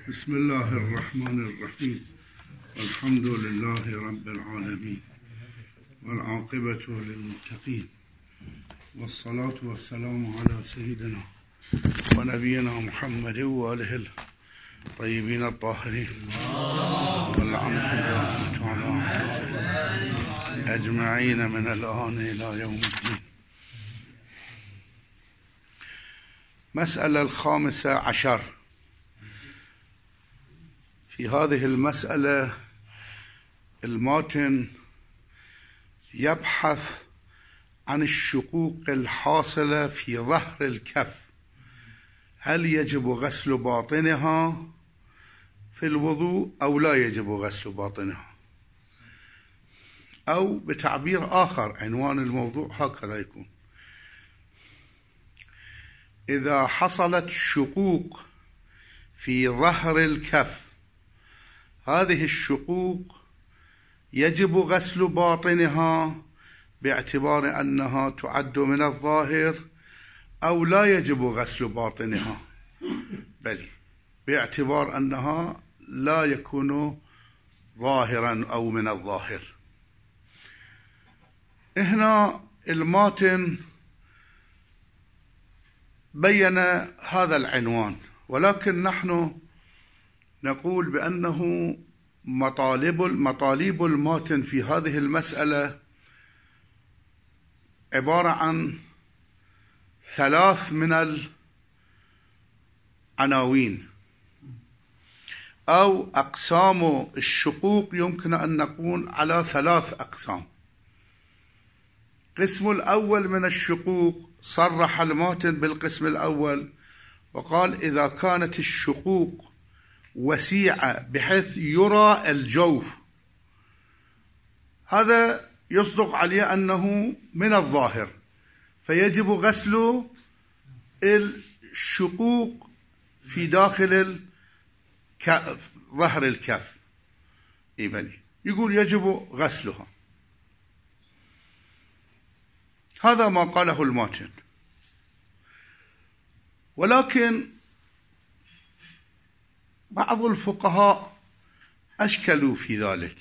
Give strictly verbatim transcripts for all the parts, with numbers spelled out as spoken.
بسم الله الرحمن الرحيم. الحمد لله رب العالمين والعاقبة للمتقين، والصلاة والسلام على سيدنا ونبينا محمد وآله الطيبين الطاهرين، والعنة والرحمة على أجمعين من الآن إلى يوم الدين. مسألة الخامسة عشر. في هذه المسألة الماتن يبحث عن الشقوق الحاصلة في ظهر الكف، هل يجب غسل باطنها في الوضوء أو لا يجب غسل باطنها، أو بتعبير آخر عنوان الموضوع هكذا يكون: إذا حصلت شقوق في ظهر الكف، هذه الشقوق يجب غسل باطنها باعتبار أنها تعد من الظاهر، أو لا يجب غسل باطنها بل باعتبار أنها لا يكون ظاهرا أو من الظاهر. هنا الماتن بين هذا العنوان، ولكن نحن نقول بأنه مطالب مطالب الماتن في هذه المسألة عبارة عن ثلاث من العناوين أو أقسام الشقوق، يمكن أن نقول على ثلاث أقسام. القسم الأول من الشقوق صرح الماتن بالقسم الأول وقال: إذا كانت الشقوق وسيعة بحيث يرى الجوف، هذا يصدق عليه أنه من الظاهر، فيجب غسل الشقوق في داخل الكف، ظهر الكف، يقول يجب غسلها. هذا ما قاله الماتن. ولكن بعض الفقهاء أشكلوا في ذلك،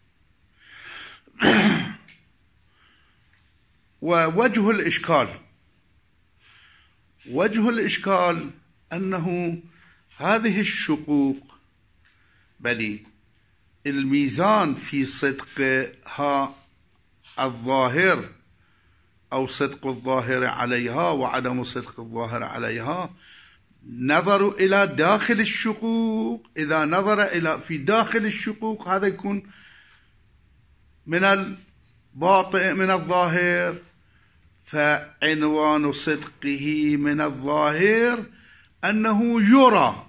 ووجه الإشكال وجه الإشكال أنه هذه الشقوق بل الميزان في صدقها الظاهر أو صدق الظاهر عليها وعدم صدق الظاهر عليها، نظروا إلى داخل الشقوق. إذا نظر إلى في داخل الشقوق هذا يكون من الباطن من الظاهر، فعنوان صدقه من الظاهر أنه يرى،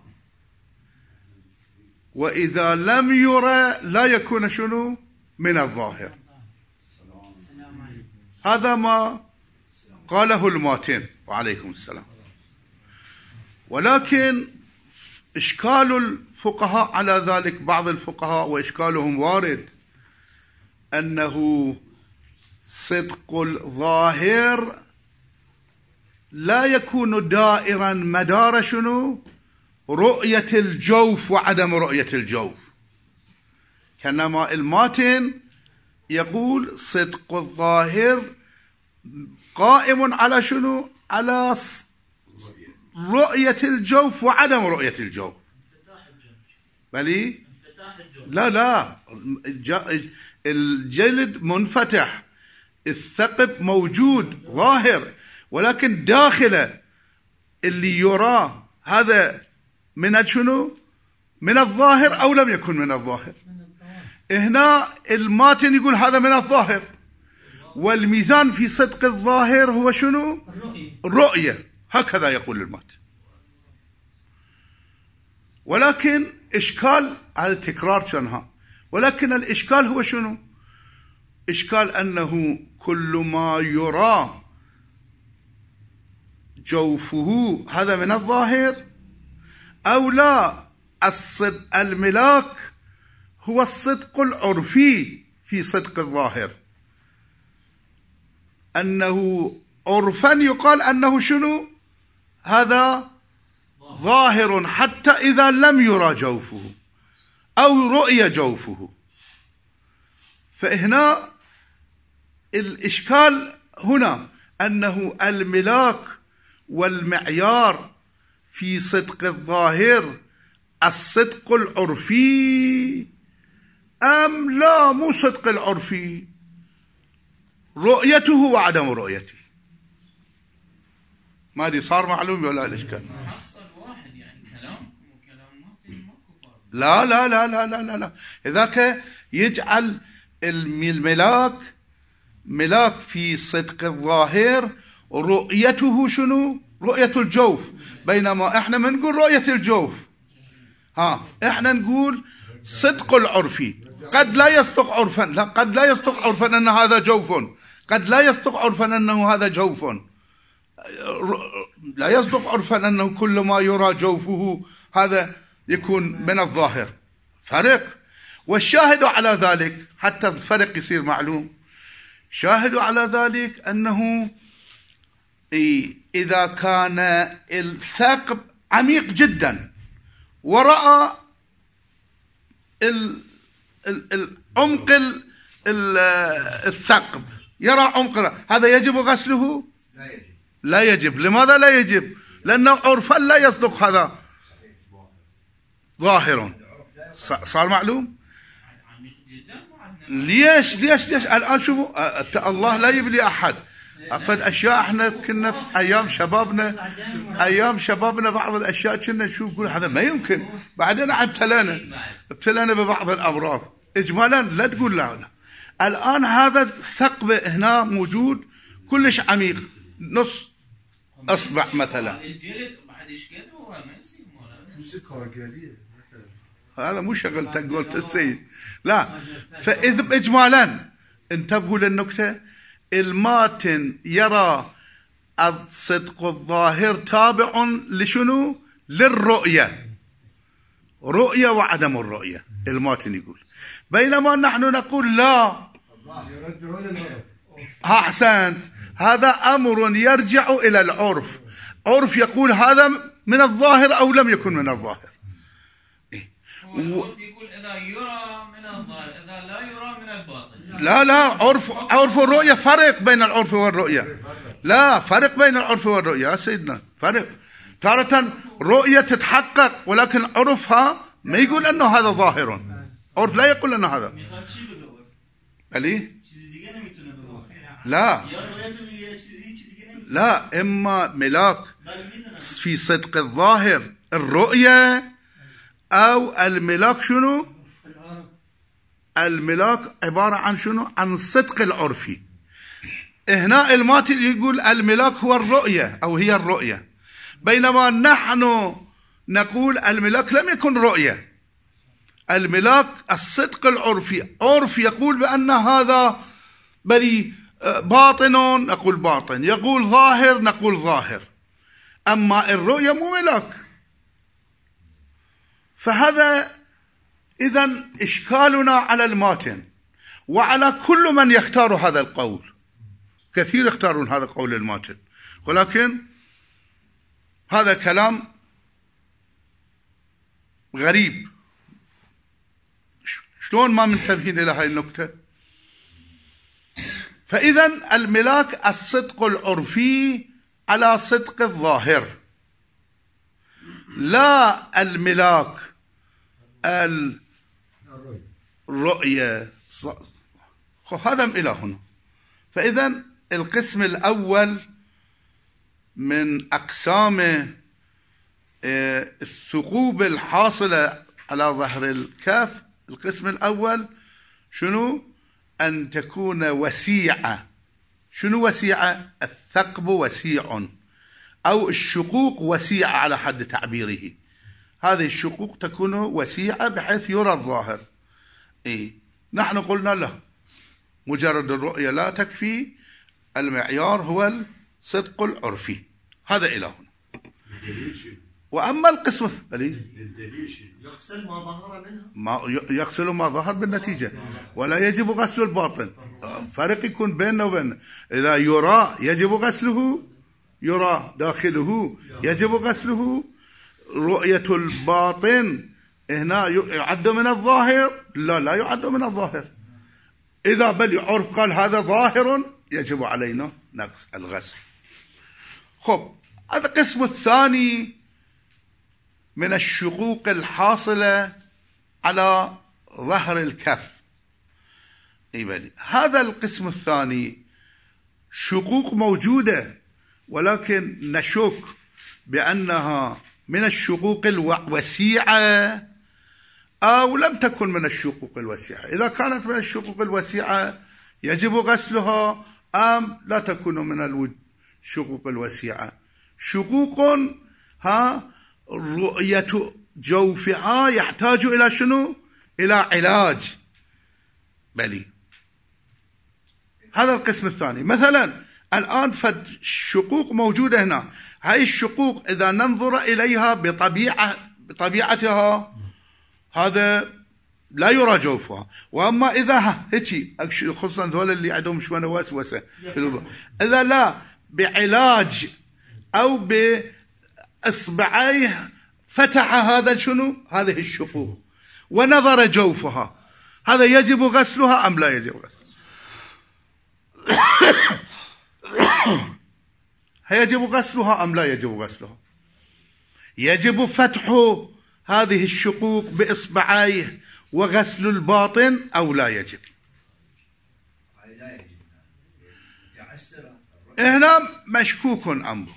وإذا لم يرى لا يكون شنو من الظاهر. هذا ما قاله الماتن وعليكم السلام. ولكن إشكال الفقهاء على ذلك، بعض الفقهاء وإشكالهم وارد، أنه صدق الظاهر لا يكون دائرا مدار شنو رؤية الجوف وعدم رؤية الجوف، كانما الماتن يقول صدق الظاهر قائم على شنو على رؤية الجوف وعدم رؤية الجوف. بلي لا لا الجلد منفتح، الثقب موجود ظاهر، ولكن داخله اللي يراه هذا من شنو من الظاهر أو لم يكن من الظاهر. هنا الماتن يقول هذا من الظاهر، والميزان في صدق الظاهر هو شنو الرؤية، هكذا يقول الماتن. ولكن إشكال على التكرار كانها، ولكن الإشكال هو شنو؟ إشكال أنه كل ما يرى جوفه هذا من الظاهر أو لا. الصدق الملاك هو الصدق العرفي في صدق الظاهر، أنه عرفا يقال أنه شنو هذا ظاهر حتى إذا لم يرى جوفه أو رؤية جوفه. فهنا الإشكال هنا أنه الملاك والمعيار في صدق الظاهر الصدق العرفي أم لا؟ مو صدق العرفي، رؤيته وعدم رؤيته. ما دي صار معلوم ولا الإشكال؟ لا لا لا لا لا لا, لا. إذاك يجعل الملاك ملاك في صدق الظاهر رؤيته شنو؟ رؤية الجوف، بينما احنا ما نقول رؤية الجوف، ها احنا نقول صدق العرفي. قد لا يصدق عرفا، لا قد لا يصدق عرفا أن هذا جوف، قد لا يصدق عرفا أنه هذا جوف، لا يصدق عرفا أنه كل ما يرى جوفه هذا يكون من الظاهر. فرق. والشاهد على ذلك حتى الفرق يصير معلوم، شاهد على ذلك أنه إذا كان الثقب عميق جدا ورأى العمق الثقب، يرى عمق، هذا يجب غسله؟ لا يجب. لا يجب. لماذا لا يجب؟ لأنه عرفا لا يصدق هذا ظاهر. صار معلوم؟ ليش ليش ليش الآن شوفوا، الله لا يبلي أحد. أفد أشياء احنا كنا في أيام شبابنا أيام شبابنا بعض الأشياء كنا نشوف نقول هذا ما يمكن، بعدين ابتلينا ابتلينا ببعض الأمراض. إجمالا لا تقول لا, لا. الآن هذا الثقب هنا موجود كلش عميق، نص أصبع مثلا. الجلد بعد ايش كده هو ما يصير هذا مو شغل تقول السيد. لا، فإذا إجمالا انتبهوا للنكتة، الماتن يرى الصدق الظاهر تابع لشنو؟ للرؤية، رؤية وعدم الرؤية الماتن يقول، بينما نحن نقول لا. ها أحسنت، هذا أمر يرجع إلى العرف، عرف يقول هذا من الظاهر أو لم يكن من الظاهر. العرف يقول إذا يرى من الظاهر، إذا لا يرى من الباطن. لا لا، عرف عرف الرؤية فرق بين العرف والرؤية. لا، فرق بين العرف والرؤية يا سيدنا، فرق. تارة رؤية تتحقق ولكن عرفها ما يقول أنه هذا ظاهر، عرف لا يقول أنه هذا. ألي؟ لا لا، إما ملاك في صدق الظاهر الرؤية، أو الملاك شنو؟ الملاك عبارة عن شنو؟ عن الصدق العرفي. هنا الماتن يقول الملاك هو الرؤية أو هي الرؤية، بينما نحن نقول الملاك لم يكن رؤية، الملاك الصدق العرفي، عرف يقول بأن هذا بل باطن نقول باطن، يقول ظاهر نقول ظاهر، أما الرؤية مو ملاك. فهذا إذن إشكالنا على الماتن وعلى كل من يختار هذا القول. كثير يختارون هذا القول الماتن، ولكن هذا كلام غريب. شلون ما منتبهين إلى هذه النكتة؟ فإذن الملاك الصدق العرفي على صدق الظاهر، لا الملاك الرؤية. هذا إلى هنا. فإذن القسم الأول من أقسام الثقوب الحاصلة على ظهر الكاف، القسم الأول شنو؟ أن تكون وسيعة. شنو وسيعة؟ الثقب وسيع، أو الشقوق وسيعة على حد تعبيره. هذه الشقوق تكون وسيعة بحيث يرى الظاهر. إيه؟ نحن قلنا له مجرد الرؤية لا تكفي، المعيار هو الصدق العرفي. هذا إلى هنا. وأما القسم الثاني يغسل ما ظهر منها، ما يغسل ما ظهر بالنتيجة، ولا يجب غسل الباطن. فرق يكون بيننا وبين، إذا يرى يجب غسله، يرى داخله يجب غسله، رؤية الباطن هنا يعد من الظاهر؟ لا لا يعد من الظاهر. إذا بل عرف قال هذا ظاهر يجب علينا نقص الغسل. خب هذا القسم الثاني من الشقوق الحاصلة على ظهر الكف. إيبالي هذا القسم الثاني شقوق موجودة، ولكن نشك بأنها من الشقوق الوسيعة أو لم تكن من الشقوق الوسيعة. إذا كانت من الشقوق الوسيعة يجب غسلها أم لا تكون من الشقوق الوسيعة. شقوق ها رؤية جوفها يحتاج إلى شنو؟ إلى علاج. بلي هذا القسم الثاني. مثلا الآن فد شقوق موجودة هنا، هاي الشقوق إذا ننظر إليها بطبيعة بطبيعتها هذا لا يرى جوفها. وأما إذا هيك خصوصا ذول اللي عندهم شوية وسوسة إذا لا بعلاج أو بإصبعيه فتح هذا شنو هذه الشقوق ونظر جوفها، هذا يجب غسلها أم لا يجب غسلها؟ يجب غسلها أم لا يجب غسلها؟ يجب فتح هذه الشقوق بإصبعيه وغسل الباطن أو لا يجب؟ هنا مشكوك أمره.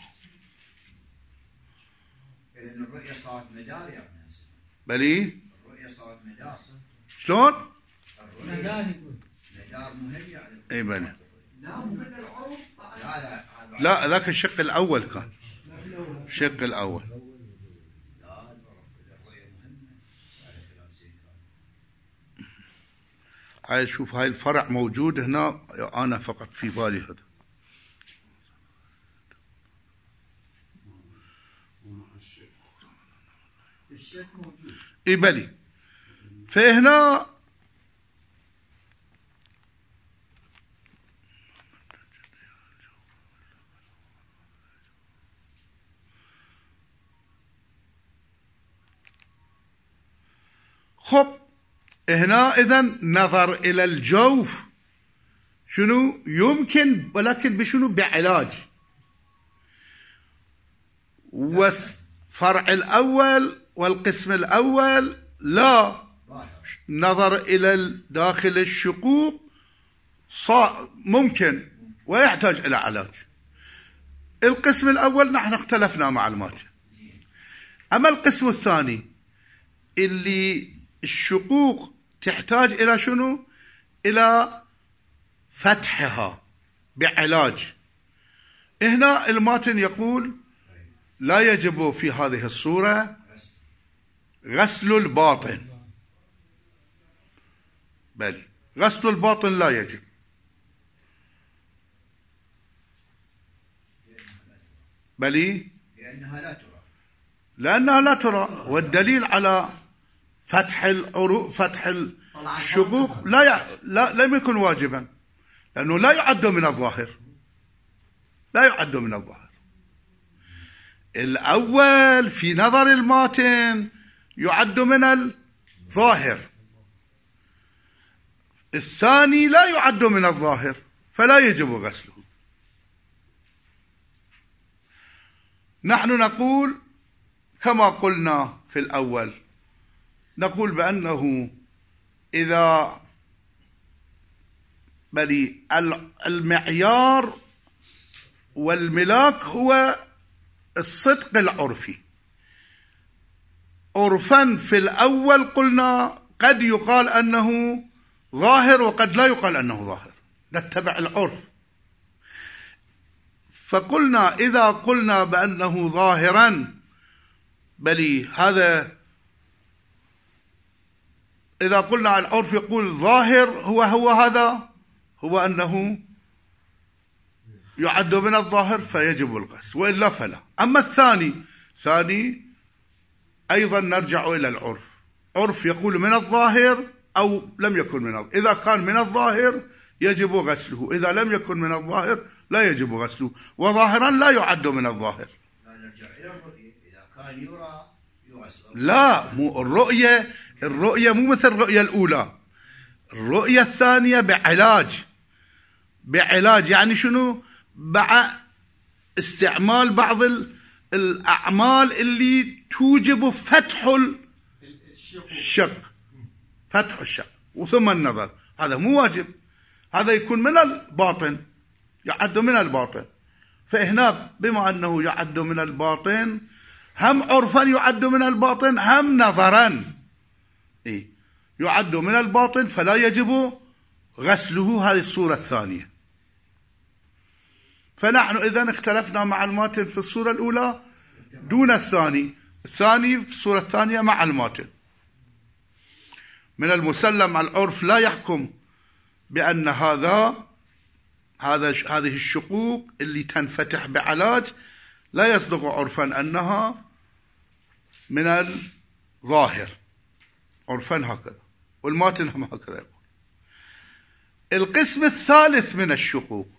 إذن الرؤية صارت مدار يا ابن هسه. بلي الرؤية صارت مدار. شلون؟ مدار يقول. مدار مهم يعني. اي بلي. لا مو من العرف. لا لا. لا ذاك الشق الأول كان. الشق الأول. لا الرؤية مهمة. هاي شوف هاي الفرع موجود هنا، أنا فقط في بالي هذا. اي بلي. فهنا خب هنا إذن نظر إلى الجوف شنو يمكن، ولكن بشنو؟ بعلاج. والفرع الأول والقسم الأول لا، نظر إلى داخل الشقوق ممكن ويحتاج إلى علاج. القسم الأول نحن اختلفنا معلومات. أما القسم الثاني اللي الشقوق تحتاج إلى شنو؟ إلى فتحها بعلاج. هنا الماتن يقول لا يجب في هذه الصورة غسل الباطن. بل غسل الباطن لا يجب. بلي لأنها لا ترى. لأنها لا ترى، والدليل على فتح العروق فتح الشقوق لا, ي... لا لم يكن واجبا، لأنه لا يعد من الظاهر. لا يعد من الظاهر. الأول في نظر الماتن يعد من الظاهر، الثاني لا يعد من الظاهر فلا يجب غسله. نحن نقول كما قلنا في الأول، نقول بأنه إذا بلي المعيار والملاك هو الصدق العرفي. عرفا في الأول قلنا قد يقال أنه ظاهر وقد لا يقال أنه ظاهر، نتبع العرف. فقلنا إذا قلنا بأنه ظاهرا بلي هذا، إذا قلنا العرف يقول ظاهر هو هو هذا هو أنه يعد من الظاهر فيجب الغسل، وإلا فلا. أما الثاني ثاني أيضا نرجع إلى العرف. عرف يقول من الظاهر أو لم يكن من الظاهر. إذا كان من الظاهر يجب غسله، إذا لم يكن من الظاهر لا يجب غسله، وظاهرا لا يعد من الظاهر. نرجع إلى الرؤية. إذا كان يرى لا، مو الرؤية الرؤية مو مثل الرؤية الأولى. الرؤية الثانية بعلاج بعلاج يعني شنو؟ مع استعمال بعض الأعمال اللي توجب فتح الشق، فتح الشق وثم النظر. هذا مو واجب، هذا يكون من الباطن، يعد من الباطن. فهنا بما أنه يعد من الباطن، هم عرفا يعد من الباطن، هم نظرا إيه يعد من الباطن، فلا يجب غسله. هذه الصورة الثانية. فنحن إذن اختلفنا مع الماتن في الصورة الأولى دون الثاني. الثاني في الصورة الثانية مع الماتن. من المسلم العرف لا يحكم بأن هذا هذا هذه الشقوق اللي تنفتح بعلاج لا يصدق عرفا أنها من الظاهر، عرفا هكذا، والماتن هم هكذا يقول. القسم الثالث من الشقوق،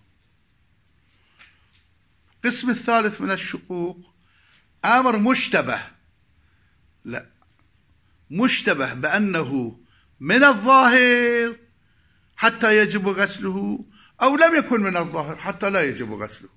القسم الثالث من الشقوق أمر مشتبه، لا مشتبه بأنه من الظاهر حتى يجب غسله، أو لم يكن من الظاهر حتى لا يجب غسله.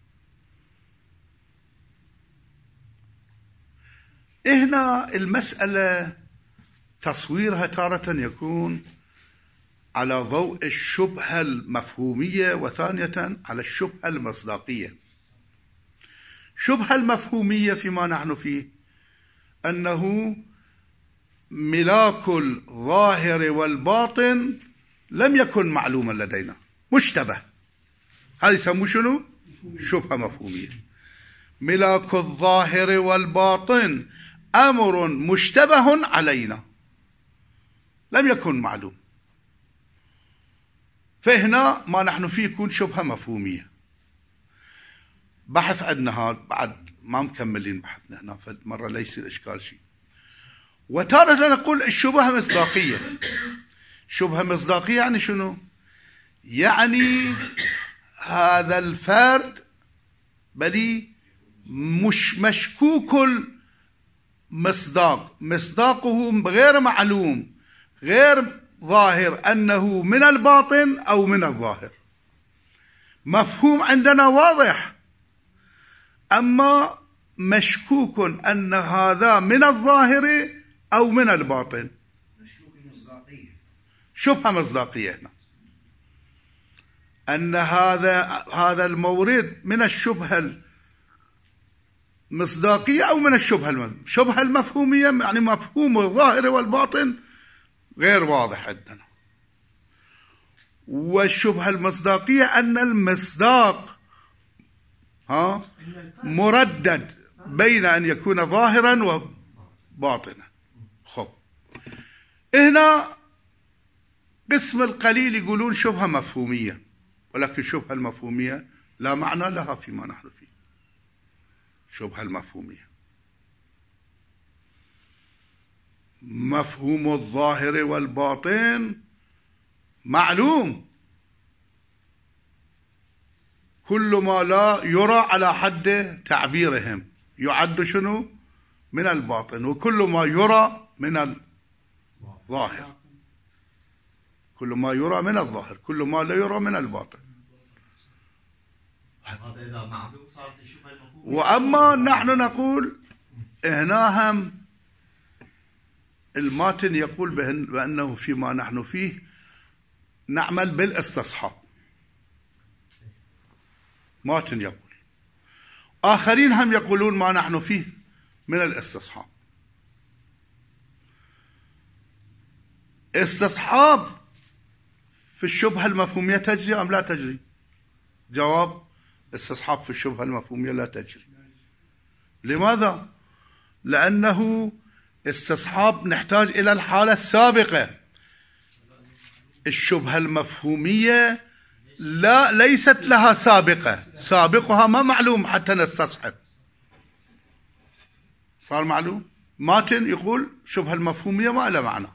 هنا المسألة تصويرها تارة يكون على ضوء الشبهة المفهومية، وثانية على الشبهة المصداقية. الشبهة المفهومية فيما نحن فيه أنه ملاك الظاهر والباطن لم يكن معلوما لدينا، مشتبه. هذا يسموه شنو؟ شبهة مفهومية. ملاك الظاهر والباطن أمر مشتبه علينا، لم يكن معلوم. فهنا ما نحن فيه يكون شبهة مفهومية. بحث عندنا هذا بعد ما مكملين بحثنا هنا، فالمرة ليس الإشكال شيء. وتارة نقول الشبهة مصداقية. شبهة مصداقية يعني شنو؟ يعني هذا الفرد بلي مش مشكوك المصداق، مصداقه غير معلوم، غير ظاهر أنه من الباطن أو من الظاهر. مفهوم عندنا واضح، أما مشكوك أن هذا من الظاهر أو من الباطن. شبهة مصداقية هنا أن هذا هذا المورد من الشبهة المصداقية أو من الشبهة المفهومية. الشبهة المفهومية يعني مفهوم الظاهر والباطن غير واضح عندنا. والشبهة المصداقية أن المصداق ها مردد بين أن يكون ظاهرا وباطنا. خب هنا قسم القليل يقولون شبهة مفهومية، ولكن الشبهة المفهومية لا معنى لها فيما نحن فيه. شبهة المفهومية مفهوم الظاهر والباطن معلوم، كل ما لا يرى على حد تعبيرهم يعد شنو؟ من الباطن، وكل ما يرى من الظاهر، كل ما يرى من الظاهر، كل ما لا يرى من الباطن. وأما نحن نقول هنا هم الماتن يقول بأنه فيما نحن فيه نعمل بالاستصحاب. ماتن يقول، آخرين هم يقولون ما نحن فيه من الاستصحاب. استصحاب في الشبهة المفهومية تجري أم لا تجري؟ جواب: استصحاب في الشبهة المفهومية لا تجري. لماذا؟ لأنه استصحاب نحتاج إلى الحالة السابقة. الشبهة المفهومية لا ليست لها سابقة، سابقها ما معلوم حتى نستصحب. صار معلوم؟ ماتن يقول شبهة المفهومية ما لها معنى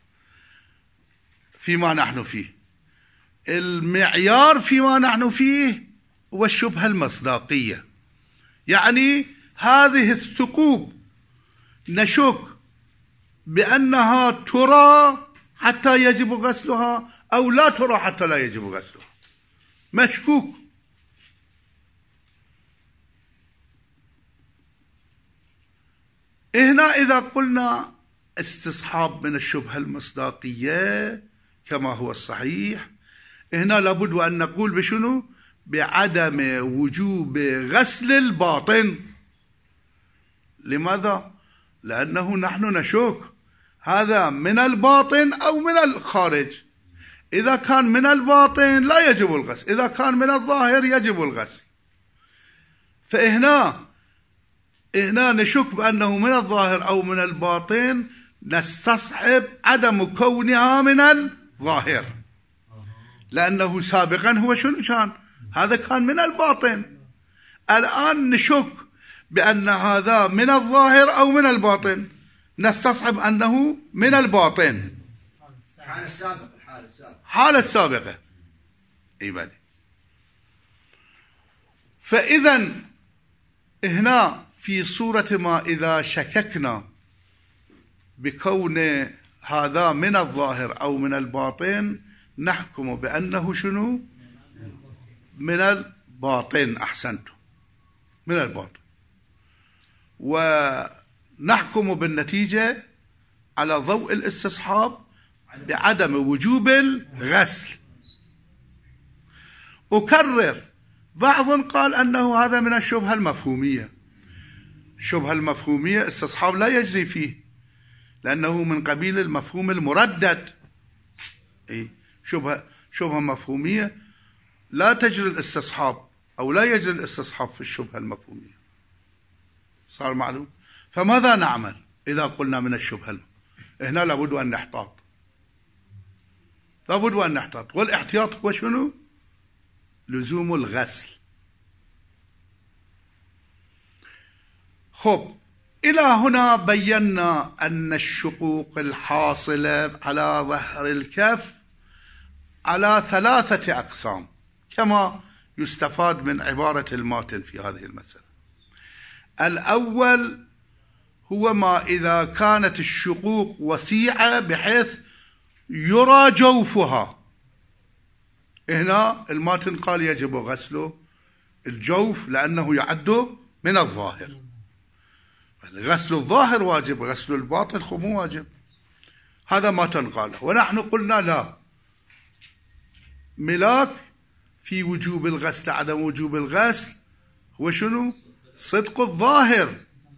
فيما نحن فيه. المعيار فيما نحن فيه هو الشبهة المصداقية، يعني هذه الثقوب نشك بأنها ترى حتى يجب غسلها أو لا ترى حتى لا يجب غسلها، مشكوك. هنا إذا قلنا استصحاب من الشبهة المصداقية كما هو الصحيح، هنا لابد أن نقول بشنو؟ بعدم وجوب غسل الباطن. لماذا؟ لأنه نحن نشك هذا من الباطن أو من الخارج. إذا كان من الباطن لا يجب الغسل، إذا كان من الظاهر يجب الغسل. فهنا هنا نشك بأنه من الظاهر أو من الباطن، نستصحب عدم كونها من الظاهر، لأنه سابقا هو شنو كان؟ هذا كان من الباطن. الآن نشك بأن هذا من الظاهر أو من الباطن، نستصحب أنه من الباطن. الحالة السابقة الحالة السابقة حالة السابقة إيمان. فإذا هنا في صورة ما إذا شككنا بكون هذا من الظاهر أو من الباطن، نحكم بأنه شنو؟ من الباطن. أحسنتم، من الباطن. ونحكم بالنتيجة على ضوء الاستصحاب بعدم وجوب الغسل. أكرر، بعض قال أنه هذا من الشبهة المفهومية. الشبهة المفهومية استصحاب لا يجري فيه، لأنه من قبيل المفهوم المردد. شبهة شبهة مفهومية لا تجري الاستصحاب أو لا يجري الاستصحاب في الشبهة المفهومية. صار معلوم؟ فماذا نعمل إذا قلنا من الشبهة المفهومية؟ هنا لابد أن نحتاط، لابد أن نحتاط. والاحتياط هو شنو؟ لزوم الغسل. خب، إلى هنا بينا أن الشقوق الحاصلة على ظهر الكف على ثلاثة أقسام، كما يستفاد من عبارة الماتن في هذه المسألة. الأول هو ما إذا كانت الشقوق وسيعة بحيث يرى جوفها. هنا الماتن قال يجب غسله الجوف لأنه يعد من الظاهر. غسل الظاهر واجب، غسل الباطن خو مو واجب. هذا ماتن قاله. ونحن قلنا لا، ملاك في وجوب الغسل عدم وجوب الغسل هو شنو؟ صدق الظاهر.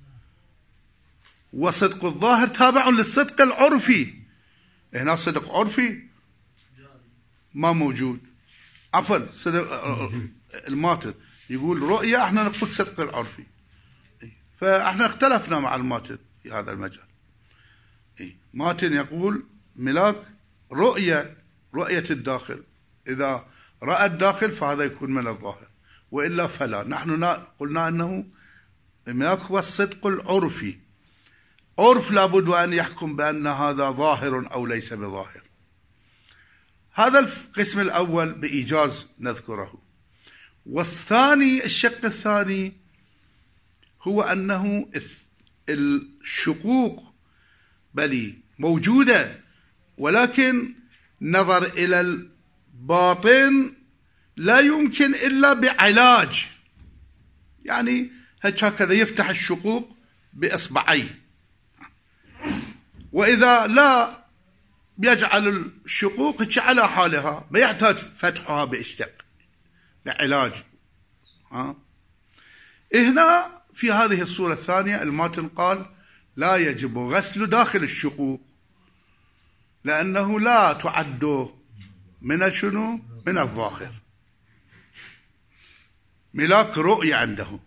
وصدق الظاهر تابع للصدق العرفي. هنا صدق عرفي ما موجود. عفوا، الماتن يقول رؤية، احنا نقول صدق العرفي. فاحنا اختلفنا مع الماتن في هذا المجال. ماتن يقول ملاك رؤية، رؤية الداخل، إذا رأى الداخل فهذا يكون من الظاهر، وإلا فلا. نحن قلنا أنه ملاك هو الصدق العرفي. عرف لابد أن يحكم بأن هذا ظاهر أو ليس بظاهر. هذا القسم الأول بإيجاز نذكره. والثاني، الشق الثاني، هو أنه الشقوق بل موجودة، ولكن نظر إلى الباطن لا يمكن إلا بعلاج. يعني هكذا يفتح الشقوق بإصبعين، وإذا لا يجعل الشقوق على حالها، ما يحتاج فتحها بإشتق بعلاج. ها؟ هنا في هذه الصورة الثانية الماتن قال لا يجب غسل داخل الشقوق، لأنه لا تعد من شنو؟ من الظاهر. ملاك رؤية عنده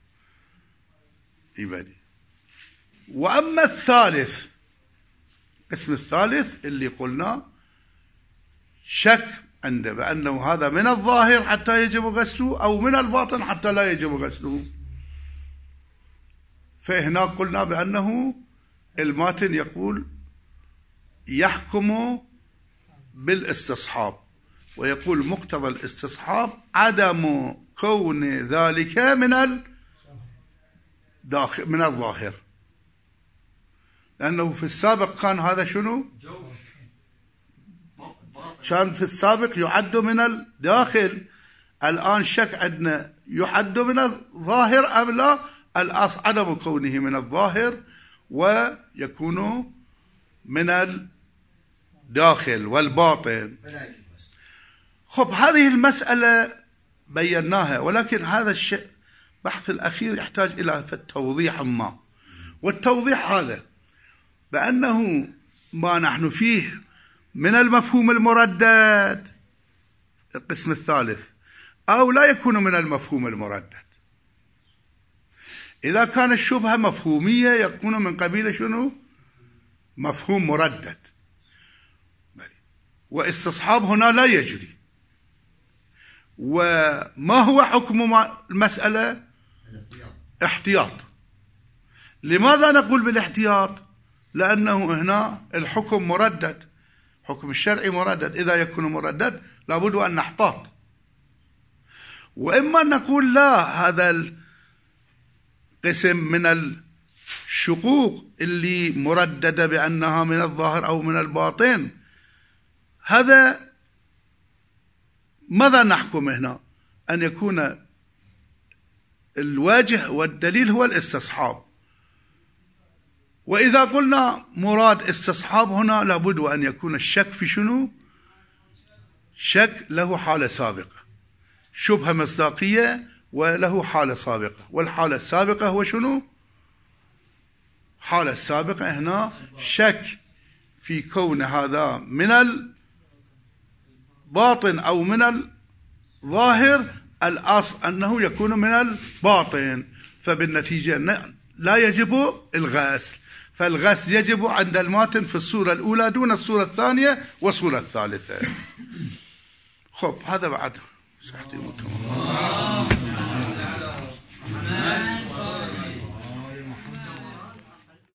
يبالي. وأما الثالث، القسم الثالث اللي قلنا شك عنده بأنه هذا من الظاهر حتى يجب غسله أو من الباطن حتى لا يجب غسله. فهنا قلنا بأنه الماتن يقول يحكم بالاستصحاب، ويقول مقتضى الاستصحاب عدم كون ذلك من الداخل من الظاهر. لأنه في السابق كان هذا شنو؟ كان في السابق يعد من الداخل، الآن شك عندنا يعد من الظاهر أم لا؟ الأصل عدم كونه من الظاهر ويكون من الداخل والباطن. خب هذه المسألة بيناها، ولكن هذا الشيء بحث الأخير يحتاج إلى توضيح ما، والتوضيح هذا بأنه ما نحن فيه من المفهوم المردد القسم الثالث أو لا يكون من المفهوم المردد. إذا كان الشبهة مفهومية يكون من قبيل شنو؟ مفهوم مردد، واستصحاب هنا لا يجري. وما هو حكم المسألة؟ احتياط. لماذا نقول بالاحتياط؟ لأنه هنا الحكم مردد، حكم الشرعي مردد، إذا يكون مردد لابد أن نحتاط. وإما نقول لا، هذا القسم من الشقوق اللي مرددة بأنها من الظاهر أو من الباطن، هذا ماذا نحكم هنا؟ أن يكون الواجه والدليل هو الاستصحاب. وإذا قلنا مراد استصحاب هنا لابد أن يكون الشك في شنو؟ شك له حالة سابقة، شبهة مصداقية وله حالة سابقة، والحالة السابقة هو شنو؟ حالة السابقة هنا شك في كون هذا من الباطن أو من الظاهر، الأصل أنه يكون من الباطن، فبالنتيجة لا يجب الغسل، فالغسل يجب عند الماتن في الصورة الأولى دون الصورة الثانية والصورة الثالثة. خب هذا بعد صحتي متمام.